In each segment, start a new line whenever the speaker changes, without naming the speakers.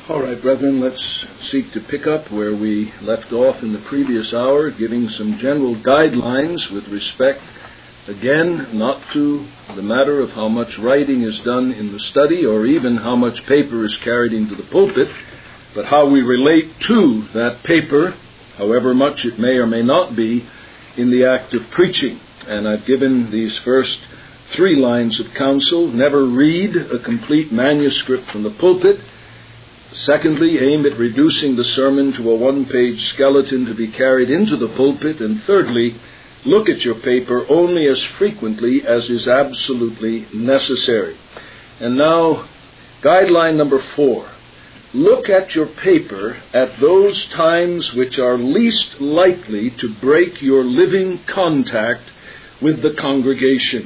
All right, brethren, let's seek to pick up where we left off in the previous hour, giving some general guidelines with respect, again, not to the matter of how much writing is done in the study or even how much paper is carried into the pulpit, but how we relate to that paper, however much it may or may not be, in the act of preaching. And I've given these first 3 lines of counsel. Never read a complete manuscript from the pulpit. Secondly, aim at reducing the sermon to a 1-page skeleton to be carried into the pulpit. And thirdly, look at your paper only as frequently as is absolutely necessary. And now, guideline number 4. Look at your paper at those times which are least likely to break your living contact with the congregation.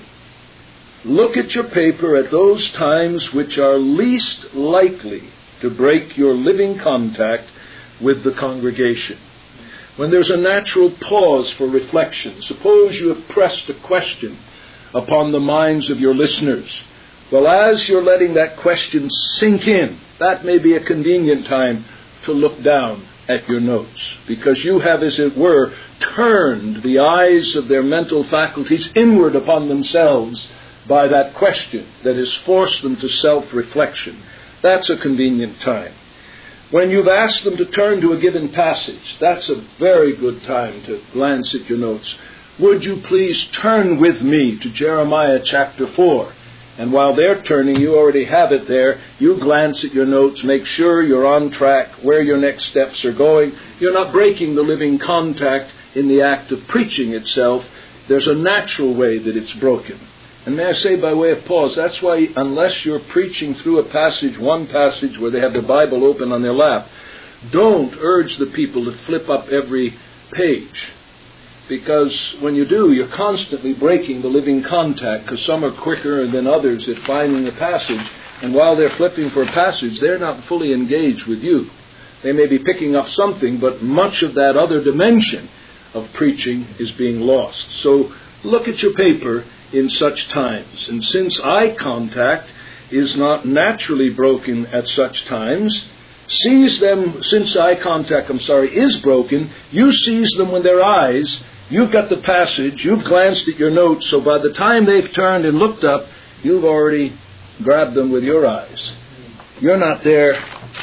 Look at your paper at those times which are least likely to break your living contact with the congregation. When there's a natural pause for reflection, suppose you have pressed a question upon the minds of your listeners. Well, as you're letting that question sink in, that may be a convenient time to look down at your notes, because you have, as it were, turned the eyes of their mental faculties inward upon themselves by that question that has forced them to self-reflection. That's a convenient time. When you've asked them to turn to a given passage, that's a very good time to glance at your notes. Would you please turn with me to Jeremiah chapter 4? And while they're turning, you already have it there. You glance at your notes, make sure you're on track, where your next steps are going. You're not breaking the living contact in the act of preaching itself. There's a natural way that it's broken. And may I say, by way of pause, that's why unless you're preaching through a passage, one passage where they have the Bible open on their lap, don't urge the people to flip up every page. Because when you do, you're constantly breaking the living contact, because some are quicker than others at finding the passage. And while they're flipping for a passage, they're not fully engaged with you. They may be picking up something, but much of that other dimension of preaching is being lost. So look at your paper in such times. And since eye contact is not naturally broken at such times, seize them, since eye contact, is broken, you seize them with their eyes. You've got the passage, you've glanced at your notes, so by the time they've turned and looked up, you've already grabbed them with your eyes. You're not there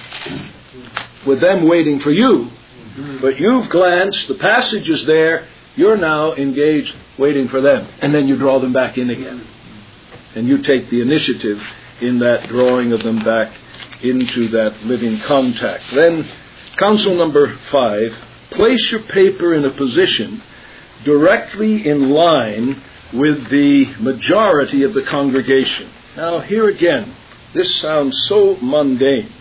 with them waiting for you, but you've glanced, the passage is there, you're now engaged waiting for them. And then you draw them back in again. And you take the initiative in that drawing of them back into that living contact. Then, counsel number 5, place your paper in a position directly in line with the majority of the congregation. Now, here again, this sounds so mundane,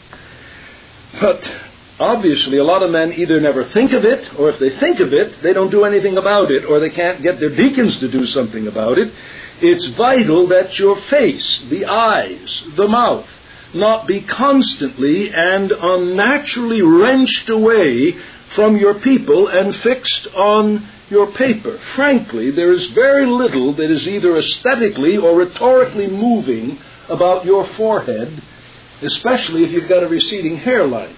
but obviously, a lot of men either never think of it, or if they think of it, they don't do anything about it, or they can't get their deacons to do something about it. It's vital that your face, the eyes, the mouth, not be constantly and unnaturally wrenched away from your people and fixed on your paper. Frankly, there is very little that is either aesthetically or rhetorically moving about your forehead, especially if you've got a receding hairline.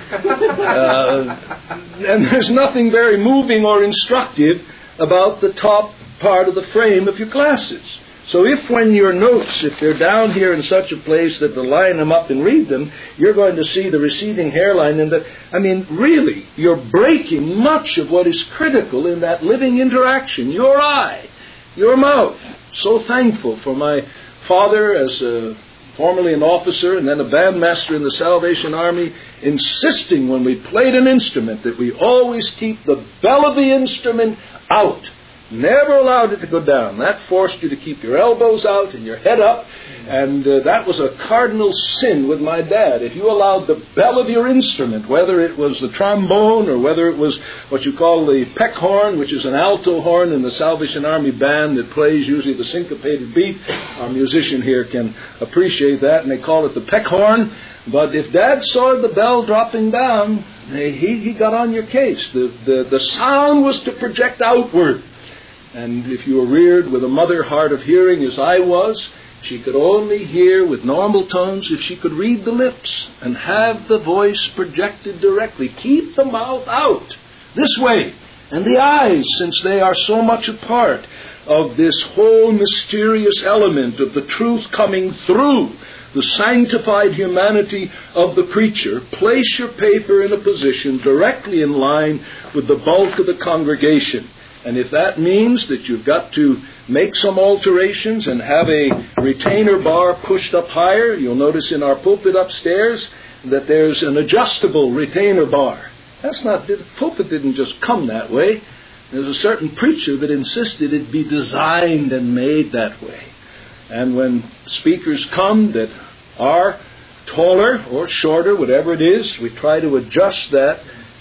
And there's nothing very moving or instructive about the top part of the frame of your glasses. So if when your notes, if they're down here in such a place that to line them up and read them, you're going to see the receding hairline and really, you're breaking much of what is critical in that living interaction. Your eye, your mouth. So thankful for my father as formerly an officer and then a bandmaster in the Salvation Army, insisting when we played an instrument that we always keep the bell of the instrument out. Never allowed it to go down. That forced you to keep your elbows out and your head up. And that was a cardinal sin with my dad. If you allowed the bell of your instrument, whether it was the trombone or whether it was what you call the peck horn, which is an alto horn in the Salvation Army band that plays usually the syncopated beat. Our musician here can appreciate that, and they call it the peck horn. But if Dad saw the bell dropping down, he got on your case. The sound was to project outward. And if you were reared with a mother hard of hearing as I was, She could only hear with normal tones if she could read the lips and have the voice projected directly. Keep the mouth out this way, and the eyes, since they are so much a part of this whole mysterious element of the truth coming through the sanctified humanity of the preacher. Place your paper in a position directly in line with the bulk of the congregation. And if that means that you've got to make some alterations and have a retainer bar pushed up higher, you'll notice in our pulpit upstairs that there's an adjustable retainer bar. The pulpit didn't just come that way. There's a certain preacher that insisted it be designed and made that way. And when speakers come that are taller or shorter, whatever it is, we try to adjust that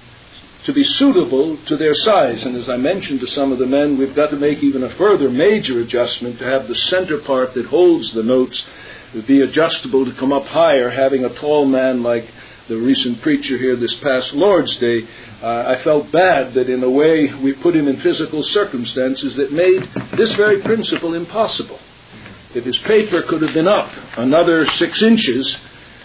to be suitable to their size. And as I mentioned to some of the men, we've got to make even a further major adjustment to have the center part that holds the notes be adjustable to come up higher. Having a tall man like the recent preacher here this past Lord's Day, I felt bad that in a way we put him in physical circumstances that made this very principle impossible. If his paper could have been up another 6 inches,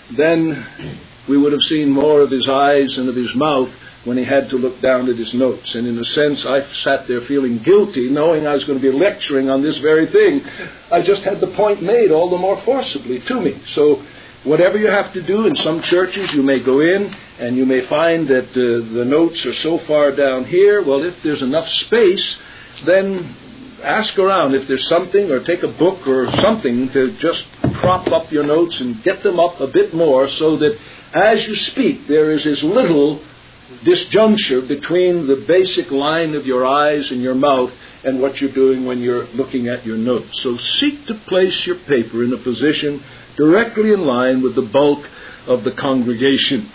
then we would have seen more of his eyes and of his mouth when he had to look down at his notes. And in a sense, I sat there feeling guilty, knowing I was going to be lecturing on this very thing. I just had the point made all the more forcibly to me. So whatever you have to do, in some churches you may go in and you may find that the notes are so far down here. Well, if there's enough space, then ask around if there's something, or take a book or something to just prop up your notes and get them up a bit more so that as you speak there is as little disjuncture between the basic line of your eyes and your mouth and what you're doing when you're looking at your notes. So seek to place your paper in a position directly in line with the bulk of the congregation.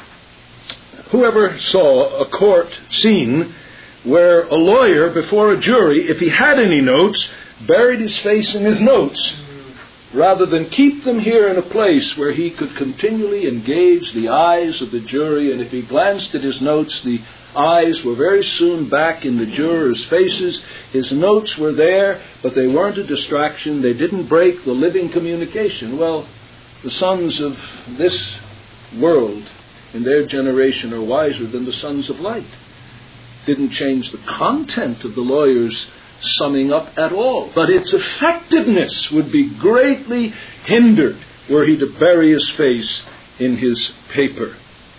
Whoever saw a court scene where a lawyer before a jury, if he had any notes, buried his face in his notes rather than keep them here in a place where he could continually engage the eyes of the jury, and if he glanced at his notes, the eyes were very soon back in the jurors' faces. His notes were there, but they weren't a distraction. They didn't break the living communication. Well, the sons of this world in their generation are wiser than the sons of light. Didn't change the content of the lawyer's summing up at all, but its effectiveness would be greatly hindered were he to bury his face in his paper.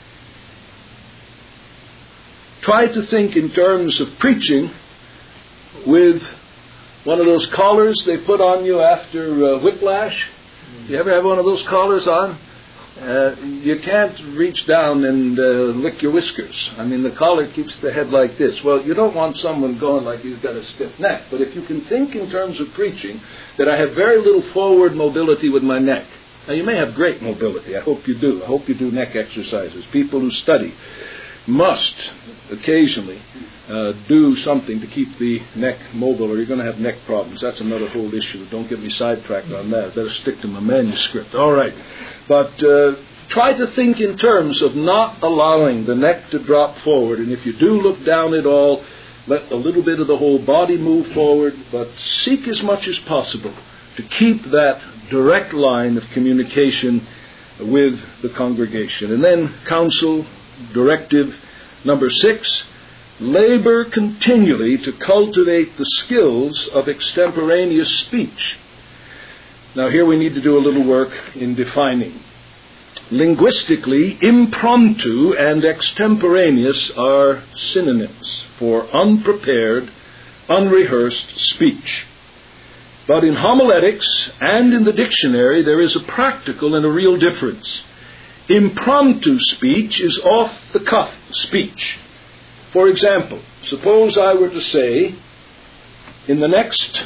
Try to think in terms of preaching with one of those collars they put on you after whiplash. You ever have one of those collars on? You can't reach down and lick your whiskers. I mean, the collar keeps the head like this. Well, you don't want someone going like he's got a stiff neck. But if you can think in terms of preaching that I have very little forward mobility with my neck. Now, you may have great mobility. I hope you do. I hope you do neck exercises. People who study must occasionally do something to keep the neck mobile, or you're going to have neck problems. That's another whole issue. Don't get me sidetracked on that. I better stick to my manuscript. All right. But try to think in terms of not allowing the neck to drop forward. And if you do look down at all, let a little bit of the whole body move forward, but seek as much as possible to keep that direct line of communication with the congregation. And then counsel, directive number 6, labor continually to cultivate the skills of extemporaneous speech. Now here we need to do a little work in defining. Linguistically, impromptu and extemporaneous are synonyms for unprepared, unrehearsed speech. But in homiletics and in the dictionary, there is a practical and a real difference. Impromptu speech is off-the-cuff speech. For example, suppose I were to say, in the next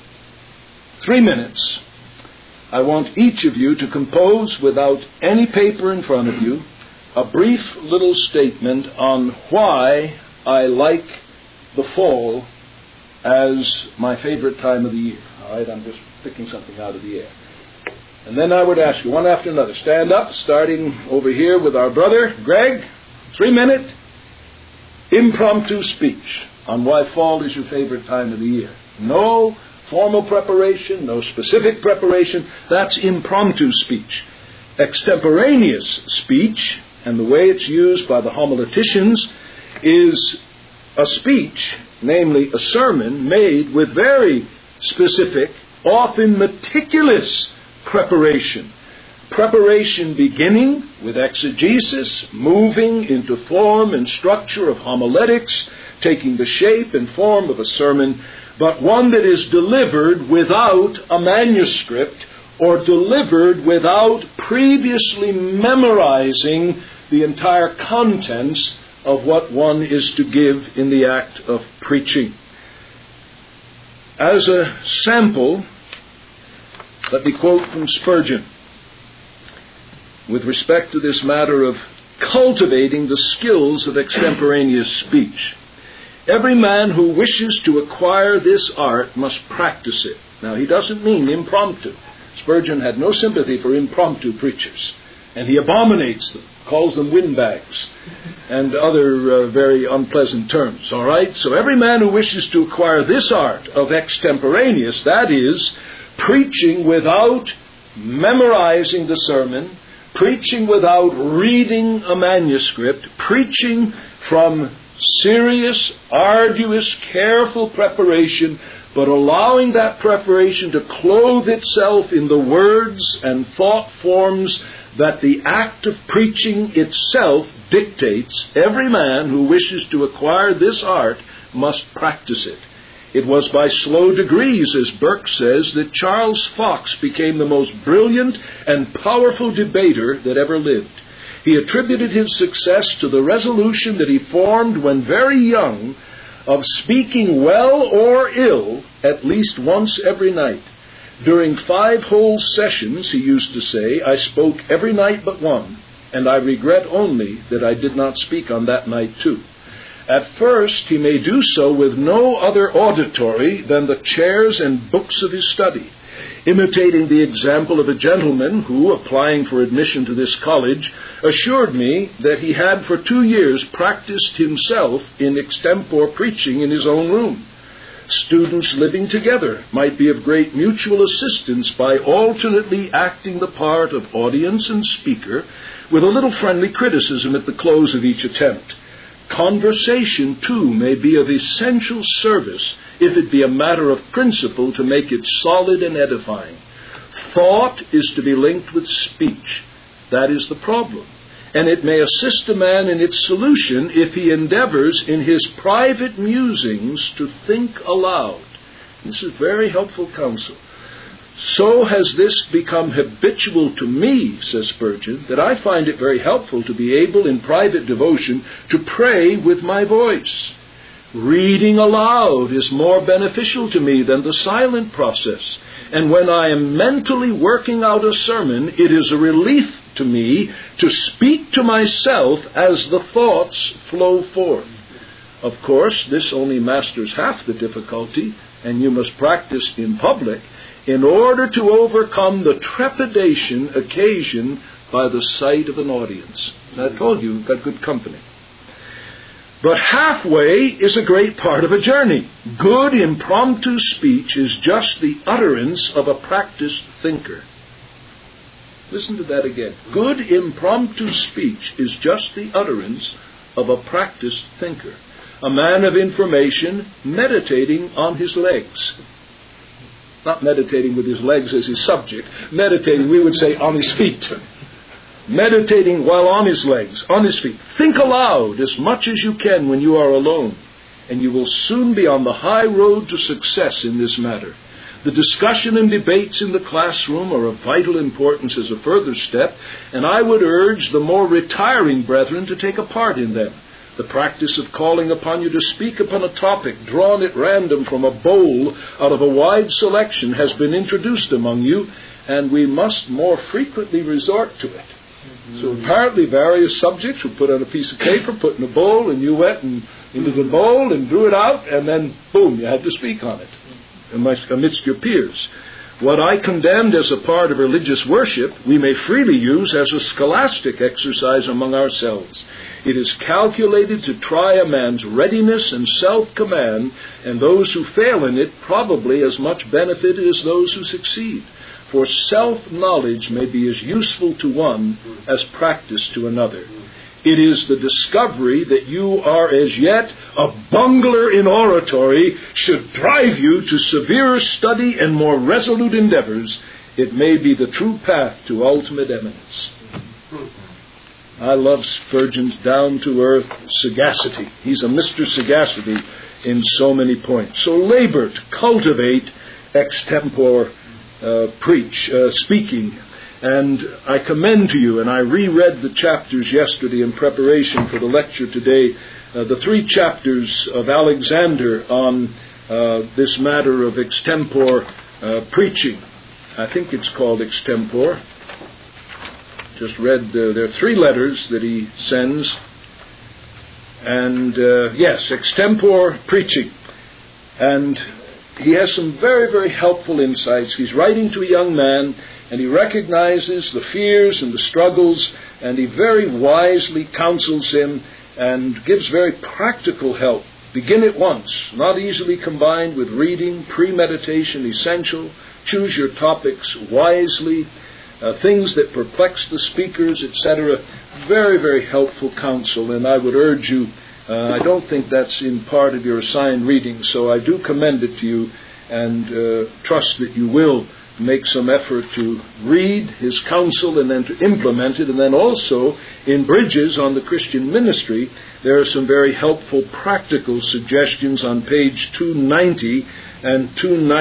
3 minutes, I want each of you to compose, without any paper in front of you, a brief little statement on why I like the fall as my favorite time of the year. All right, I'm just picking something out of the air. And then I would ask you, one after another, stand up, starting over here with our brother, Greg, 3-minute impromptu speech on why fall is your favorite time of the year. No formal preparation, no specific preparation. That's impromptu speech. Extemporaneous speech, and the way it's used by the homileticians, is a speech, namely a sermon, made with very specific, often meticulous preparation. Preparation beginning with exegesis, moving into form and structure of homiletics, taking the shape and form of a sermon, but one that is delivered without a manuscript or delivered without previously memorizing the entire contents of what one is to give in the act of preaching. As a sample, let me quote from Spurgeon with respect to this matter of cultivating the skills of extemporaneous speech. Every man who wishes to acquire this art must practice it. Now, he doesn't mean impromptu. Spurgeon had no sympathy for impromptu preachers, and he abominates them, calls them windbags, and other very unpleasant terms. All right? So every man who wishes to acquire this art of extemporaneous, that is, preaching without memorizing the sermon, preaching without reading a manuscript, preaching from serious, arduous, careful preparation, but allowing that preparation to clothe itself in the words and thought forms that the act of preaching itself dictates. Every man who wishes to acquire this art must practice it. It was by slow degrees, as Burke says, that Charles Fox became the most brilliant and powerful debater that ever lived. He attributed his success to the resolution that he formed when very young of speaking well or ill at least once every night. During 5 whole sessions, he used to say, I spoke every night but one, and I regret only that I did not speak on that night too. At first, he may do so with no other auditory than the chairs and books of his study, imitating the example of a gentleman who, applying for admission to this college, assured me that he had for 2 years practiced himself in extempore preaching in his own room. Students living together might be of great mutual assistance by alternately acting the part of audience and speaker, with a little friendly criticism at the close of each attempt. Conversation, too, may be of essential service if it be a matter of principle to make it solid and edifying. Thought is to be linked with speech. That is the problem. And it may assist a man in its solution if he endeavors in his private musings to think aloud. This is very helpful counsel. So has this become habitual to me, says Spurgeon, that I find it very helpful to be able in private devotion to pray with my voice. Reading aloud is more beneficial to me than the silent process. And when I am mentally working out a sermon, it is a relief to me to speak to myself as the thoughts flow forth. Of course, this only masters half the difficulty, and you must practice in public in order to overcome the trepidation occasioned by the sight of an audience. And I told you, you've got good company. But halfway is a great part of a journey. Good impromptu speech is just the utterance of a practiced thinker. Listen to that again. Good impromptu speech is just the utterance of a practiced thinker. A man of information meditating on his legs. Not meditating with his legs as his subject. Meditating, we would say, on his feet. Meditating while on his legs, on his feet. Think aloud as much as you can when you are alone, and you will soon be on the high road to success in this matter. The discussion and debates in the classroom are of vital importance as a further step, and I would urge the more retiring brethren to take a part in them. The practice of calling upon you to speak upon a topic drawn at random from a bowl out of a wide selection has been introduced among you, and we must more frequently resort to it. So apparently various subjects were put on a piece of paper, put in a bowl, and you went into the bowl and drew it out, and then, boom, you had to speak on it amidst your peers. What I condemned as a part of religious worship, we may freely use as a scholastic exercise among ourselves. It is calculated to try a man's readiness and self-command, and those who fail in it probably as much benefited as those who succeed. For self-knowledge may be as useful to one as practice to another. It is the discovery that you are as yet a bungler in oratory should drive you to severer study and more resolute endeavors. It may be the true path to ultimate eminence. I love Spurgeon's down-to-earth sagacity. He's a Mr. Sagacity in so many points. So labor to cultivate extempore speaking. And I commend to you, and I reread the chapters yesterday in preparation for the lecture today, the 3 chapters of Alexander on this matter of extempore preaching. I think it's called extempore. Just read, there are 3 letters that he sends. And yes, extempore preaching. And he has some very, very helpful insights. He's writing to a young man, and he recognizes the fears and the struggles, and he very wisely counsels him and gives very practical help. Begin at once, not easily combined with reading, premeditation essential. Choose your topics wisely, things that perplex the speakers, etc. Very, very helpful counsel, and I would urge you, I don't think that's in part of your assigned reading, so I do commend it to you and trust that you will make some effort to read his counsel and then to implement it. And then also in Bridges on the Christian Ministry, there are some very helpful practical suggestions on page 290 and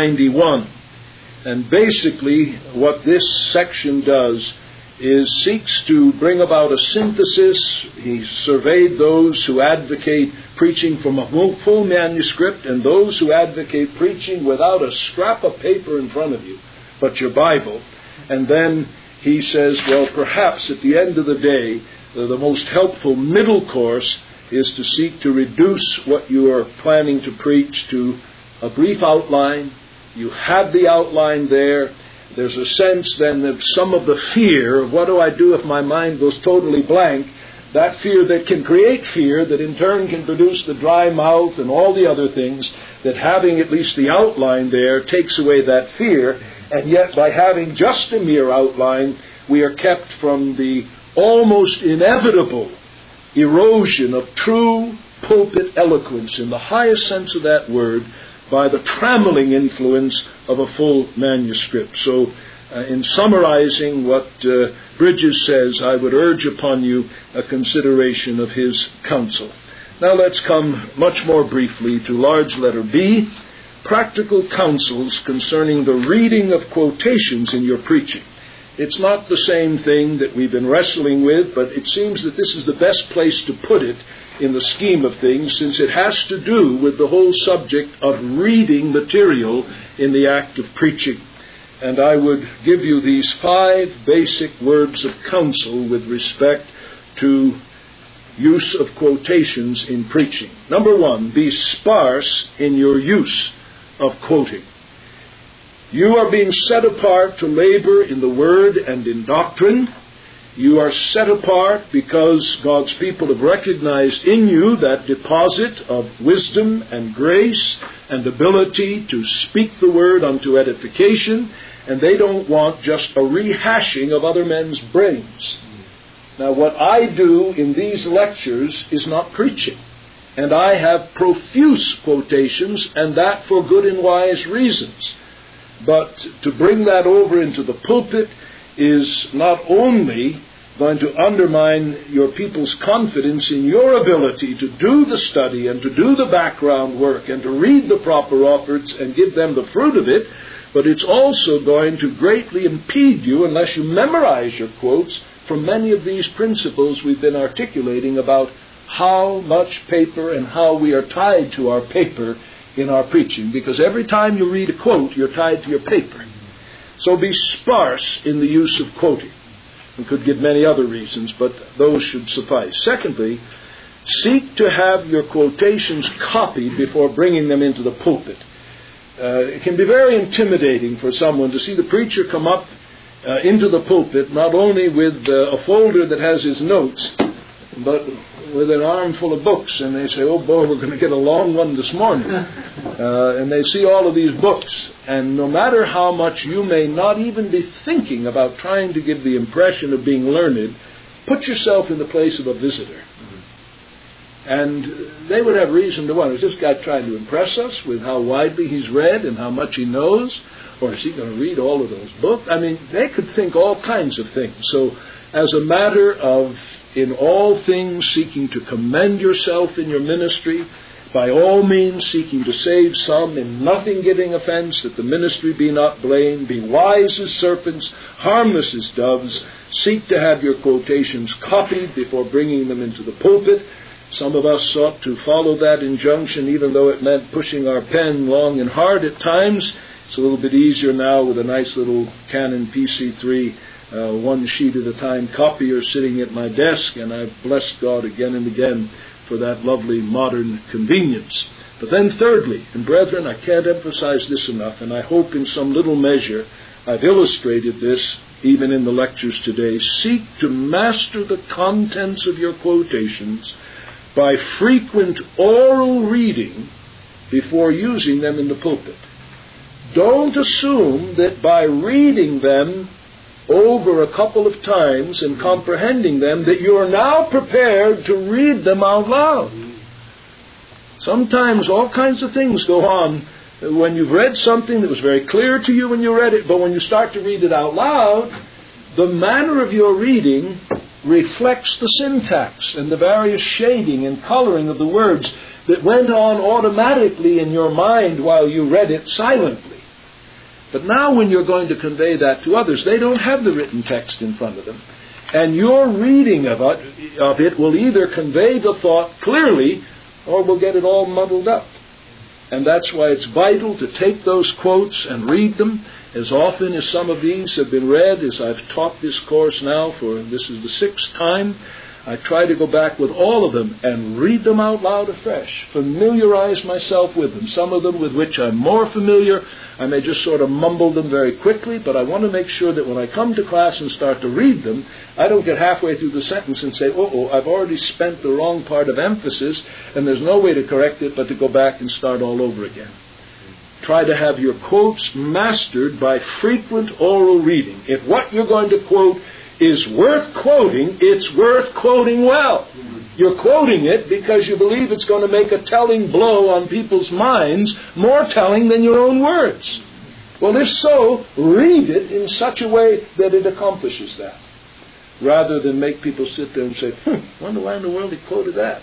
291. And basically what this section does is seeks to bring about a synthesis. He surveyed those who advocate preaching from a full manuscript and those who advocate preaching without a scrap of paper in front of you, but your Bible. And then he says, well, perhaps at the end of the day, the most helpful middle course is to seek to reduce what you are planning to preach to a brief outline. You have the outline there. There's a sense then of some of the fear of what do I do if my mind goes totally blank, that fear that can create fear that in turn can produce the dry mouth and all the other things, that having at least the outline there takes away that fear. And yet by having just a mere outline, we are kept from the almost inevitable erosion of true pulpit eloquence in the highest sense of that word by the trammeling influence of a full manuscript. So in summarizing what Bridges says, I would urge upon you a consideration of his counsel. Now let's come much more briefly to large letter B, practical counsels concerning the reading of quotations in your preaching. It's not the same thing that we've been wrestling with, but it seems that this is the best place to put it in the scheme of things, since it has to do with the whole subject of reading material in the act of preaching. And I would give you these 5 basic words of counsel with respect to use of quotations in preaching. Number 1, be sparse in your use of quoting. You are being set apart to labor in the Word and in doctrine. You are set apart because God's people have recognized in you that deposit of wisdom and grace and ability to speak the Word unto edification, and they don't want just a rehashing of other men's brains. Now, what I do in these lectures is not preaching, and I have profuse quotations, and that for good and wise reasons. But to bring that over into the pulpit is not only going to undermine your people's confidence in your ability to do the study and to do the background work and to read the proper authors and give them the fruit of it, but it's also going to greatly impede you, unless you memorize your quotes, from many of these principles we've been articulating about how much paper and how we are tied to our paper in our preaching. Because every time you read a quote, you're tied to your paper. So be sparse in the use of quoting. We could give many other reasons, but those should suffice. Secondly, seek to have your quotations copied before bringing them into the pulpit. It can be very intimidating for someone to see the preacher come up into the pulpit, not only with a folder that has his notes, but with an armful of books, and they say, oh boy, we're going to get a long one this morning. And they see all of these books, and no matter how much you may not even be thinking about trying to give the impression of being learned, put yourself in the place of a visitor. And they would have reason to wonder, is this guy trying to impress us with how widely he's read and how much he knows? Or is he going to read all of those books? I mean, they could think all kinds of things. So as a matter of, in all things, seeking to commend yourself in your ministry, by all means seeking to save some, in nothing giving offense, that the ministry be not blamed, be wise as serpents, harmless as doves, seek to have your quotations copied before bringing them into the pulpit. Some of us sought to follow that injunction, even though it meant pushing our pen long and hard at times. It's a little bit easier now with a nice little Canon PC3, one sheet at a time copier sitting at my desk, and I've blessed God again and again for that lovely modern convenience. But then thirdly, and brethren, I can't emphasize this enough, and I hope in some little measure I've illustrated this even in the lectures today, seek to master the contents of your quotations by frequent oral reading before using them in the pulpit. Don't assume that by reading them over a couple of times and comprehending them that you are now prepared to read them out loud. Sometimes all kinds of things go on when you've read something that was very clear to you when you read it, but when you start to read it out loud, the manner of your reading reflects the syntax and the various shading and coloring of the words that went on automatically in your mind while you read it silently. But now when you're going to convey that to others, they don't have the written text in front of them. And your reading of it will either convey the thought clearly or will get it all muddled up. And that's why it's vital to take those quotes and read them. As often as some of these have been read, as I've taught this course now for, this is the 6th time, I try to go back with all of them and read them out loud afresh, familiarize myself with them. Some of them with which I'm more familiar, I may just sort of mumble them very quickly, but I want to make sure that when I come to class and start to read them, I don't get halfway through the sentence and say, I've already spent the wrong part of emphasis, and there's no way to correct it but to go back and start all over again. Try to have your quotes mastered by frequent oral reading. If what you're going to quote is worth quoting, it's worth quoting well. You're quoting it because you believe it's going to make a telling blow on people's minds, more telling than your own words. Well, if so, read it in such a way that it accomplishes that, rather than make people sit there and say, wonder why in the world he quoted that.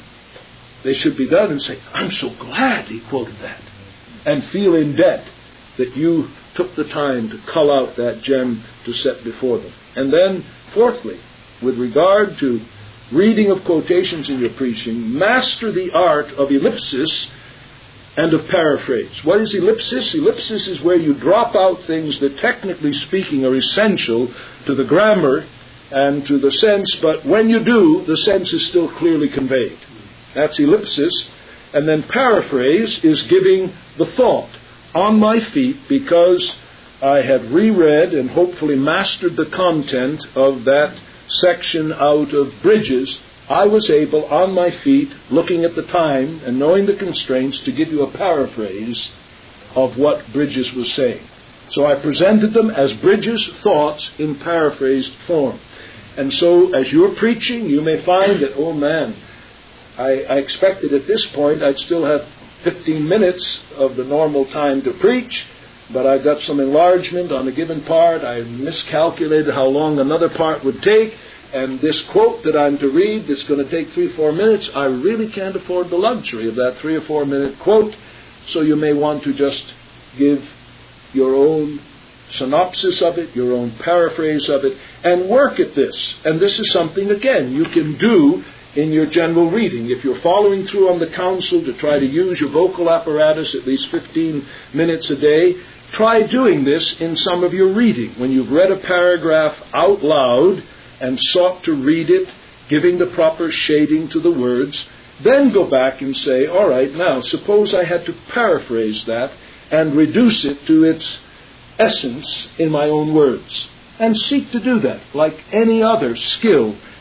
They should be done and say, I'm so glad he quoted that, and feel in debt that you took the time to cull out that gem to set before them. And then, fourthly, with regard to reading of quotations in your preaching, master the art of ellipsis and of paraphrase. What is ellipsis? Ellipsis is where you drop out things that, technically speaking, are essential to the grammar and to the sense, but when you do, the sense is still clearly conveyed. That's ellipsis. And then paraphrase is giving the thought on my feet because I had reread and hopefully mastered the content of that section out of Bridges. I was able, on my feet, looking at the time and knowing the constraints, to give you a paraphrase of what Bridges was saying. So I presented them as Bridges' thoughts in paraphrased form. And so as you're preaching, you may find that, oh man, I expected at this point I'd still have 15 minutes of the normal time to preach, but I've got some enlargement on a given part. I miscalculated how long another part would take, and this quote that I'm to read that's going to take 3-4 minutes, I really can't afford the luxury of that 3 or 4 minute quote, so you may want to just give your own synopsis of it, your own paraphrase of it, and work at this. And this is something, again, you can do in your general reading. If you're following through on the counsel to try to use your vocal apparatus at least 15 minutes a day, try doing this in some of your reading. When you've read a paragraph out loud and sought to read it, giving the proper shading to the words, then go back and say, all right, now suppose I had to paraphrase that and reduce it to its essence in my own words. And seek to do that like any other skill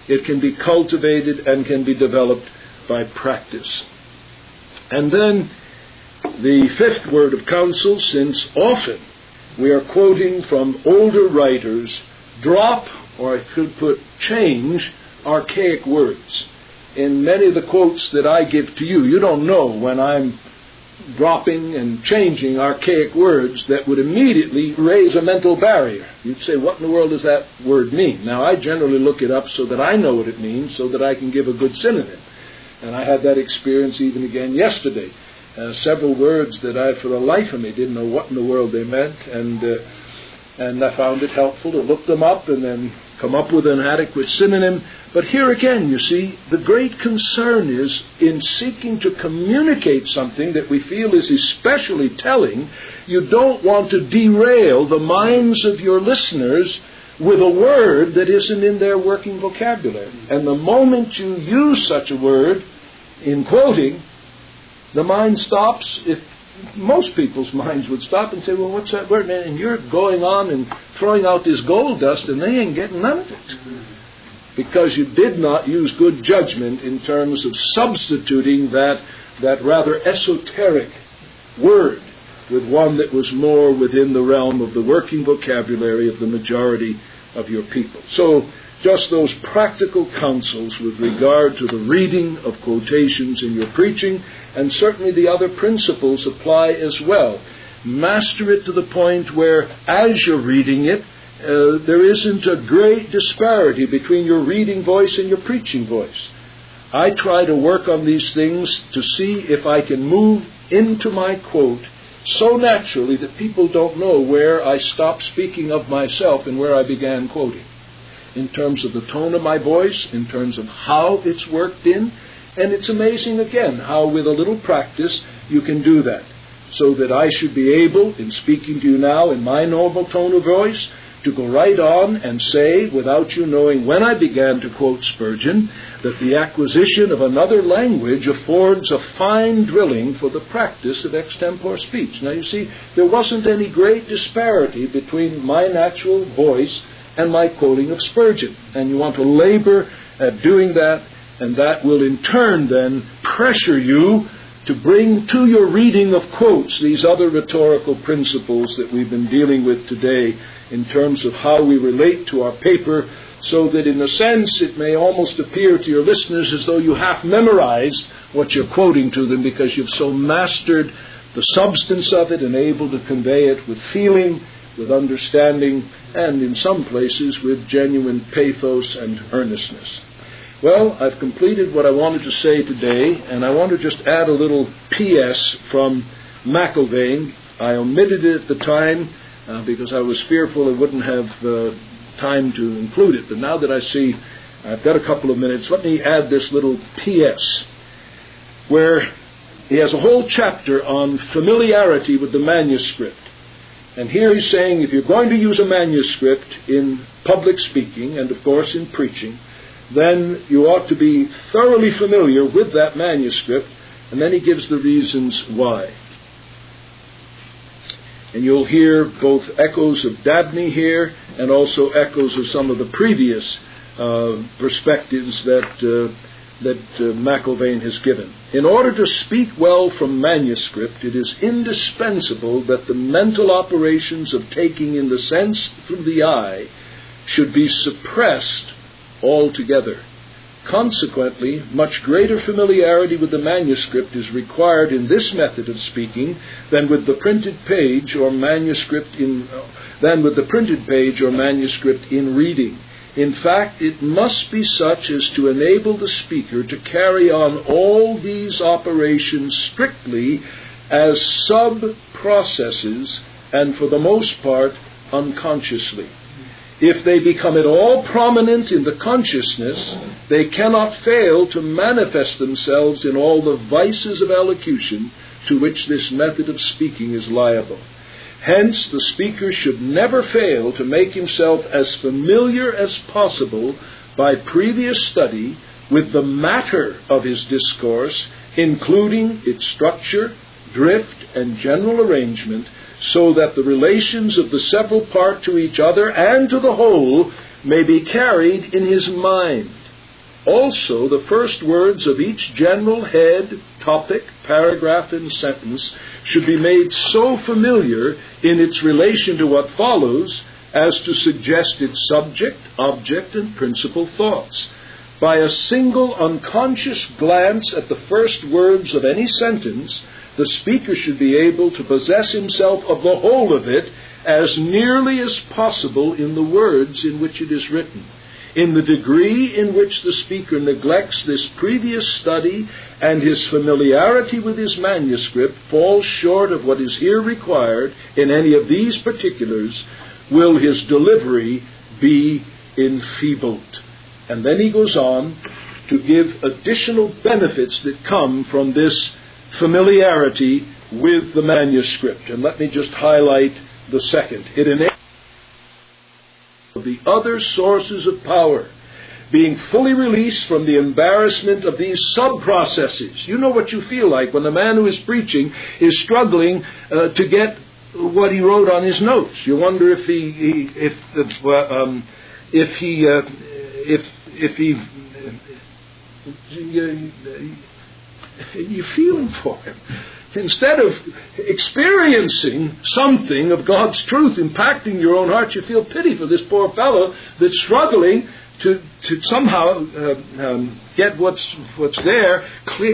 It can be cultivated and can be developed by practice. And then the fifth word of counsel, since often we are quoting from older writers, drop, or I could put change, archaic words. In many of the quotes that I give to you, you don't know when I'm dropping and changing archaic words that would immediately raise a mental barrier. You'd say, what in the world does that word mean? Now, I generally look it up so that I know what it means, so that I can give a good synonym. And I had that experience even again yesterday. Several words that I, for the life of me, didn't know what in the world they meant, and I found it helpful to look them up and then come up with an adequate synonym. But here again, you see, the great concern is in seeking to communicate something that we feel is especially telling, you don't want to derail the minds of your listeners with a word that isn't in their working vocabulary. And the moment you use such a word in quoting, the mind stops. If most people's minds would stop and say, well, what's that word? And you're going on and throwing out this gold dust and they ain't getting none of it. Because you did not use good judgment in terms of substituting that rather esoteric word with one that was more within the realm of the working vocabulary of the majority of your people. So just those practical counsels with regard to the reading of quotations in your preaching, and certainly the other principles apply as well. Master it to the point where, as you're reading it, there isn't a great disparity between your reading voice and your preaching voice. I try to work on these things to see if I can move into my quote so naturally that people don't know where I stopped speaking of myself and where I began quoting. In terms of the tone of my voice, in terms of how it's worked in. And it's amazing, again, how with a little practice you can do that. So that I should be able, in speaking to you now in my normal tone of voice, to go right on and say, without you knowing when I began to quote Spurgeon, that the acquisition of another language affords a fine drilling for the practice of extempore speech. Now you see, there wasn't any great disparity between my natural voice and my quoting of Spurgeon. And you want to labor at doing that, and that will in turn then pressure you to bring to your reading of quotes these other rhetorical principles that we've been dealing with today in terms of how we relate to our paper, so that in a sense it may almost appear to your listeners as though you half memorized what you're quoting to them because you've so mastered the substance of it and able to convey it with feeling, with understanding, and in some places with genuine pathos and earnestness. Well, I've completed what I wanted to say today, and I want to just add a little P.S. from McIlvaine. I omitted it at the time because I was fearful I wouldn't have time to include it. But now that I see I've got a couple of minutes, let me add this little P.S. where he has a whole chapter on familiarity with the manuscript. And here he's saying if you're going to use a manuscript in public speaking and, of course, in preaching, then you ought to be thoroughly familiar with that manuscript. And then he gives the reasons why. And you'll hear both echoes of Dabney here and also echoes of some of the previous perspectives that McIlvaine has given. In order to speak well from manuscript, it is indispensable that the mental operations of taking in the sense through the eye should be suppressed altogether. Consequently, much greater familiarity with the manuscript is required in this method of speaking than with the printed page or manuscript in reading. In fact, it must be such as to enable the speaker to carry on all these operations strictly as sub-processes and for the most part unconsciously. If they become at all prominent in the consciousness, they cannot fail to manifest themselves in all the vices of elocution to which this method of speaking is liable. Hence, the speaker should never fail to make himself as familiar as possible by previous study with the matter of his discourse, including its structure, drift, and general arrangement, so that the relations of the several parts to each other and to the whole may be carried in his mind. Also, the first words of each general head, topic, paragraph, and sentence should be made so familiar in its relation to what follows as to suggest its subject, object, and principal thoughts. By a single unconscious glance at the first words of any sentence, the speaker should be able to possess himself of the whole of it as nearly as possible in the words in which it is written. In the degree in which the speaker neglects this previous study and his familiarity with his manuscript falls short of what is here required in any of these particulars, will his delivery be enfeebled. And then he goes on to give additional benefits that come from this familiarity with the manuscript. And let me just highlight the second. It enables the other sources of power, being fully released from the embarrassment of these sub-processes. You know what you feel like when the man who is preaching is struggling to get what he wrote on his notes. You wonder if you're feeling for him. Instead of experiencing something of God's truth impacting your own heart, you feel pity for this poor fellow that's struggling to somehow get what's there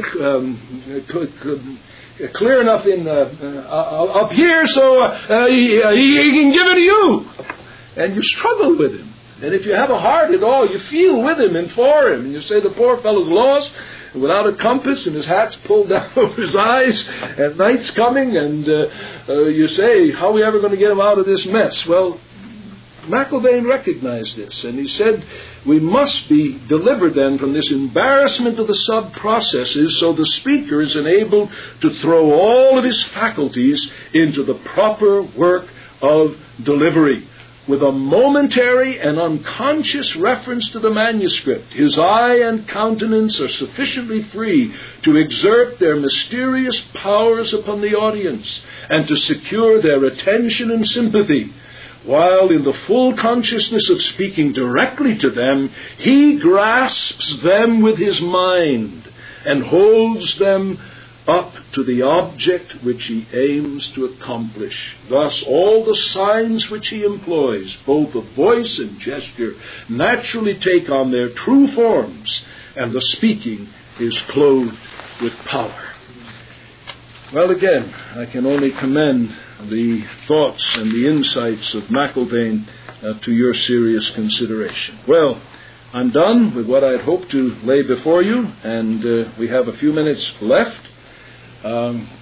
clear enough in up here so he can give it to you. And you struggle with him. And if you have a heart at all, you feel with him and for him. And you say, the poor fellow's lost, without a compass, and his hat's pulled down over his eyes, and night's coming, and you say, how are we ever going to get him out of this mess? Well, McIlvaine recognized this, and he said, we must be delivered then from this embarrassment of the sub-processes so the speaker is enabled to throw all of his faculties into the proper work of delivery. With a momentary and unconscious reference to the manuscript, his eye and countenance are sufficiently free to exert their mysterious powers upon the audience and to secure their attention and sympathy, while in the full consciousness of speaking directly to them, he grasps them with his mind and holds them up to the object which he aims to accomplish. Thus, all the signs which he employs, both of voice and gesture, naturally take on their true forms, and the speaking is clothed with power. Well, again, I can only commend the thoughts and the insights of McIlvaine to your serious consideration. Well, I'm done with what I'd hoped to lay before you, and we have a few minutes left.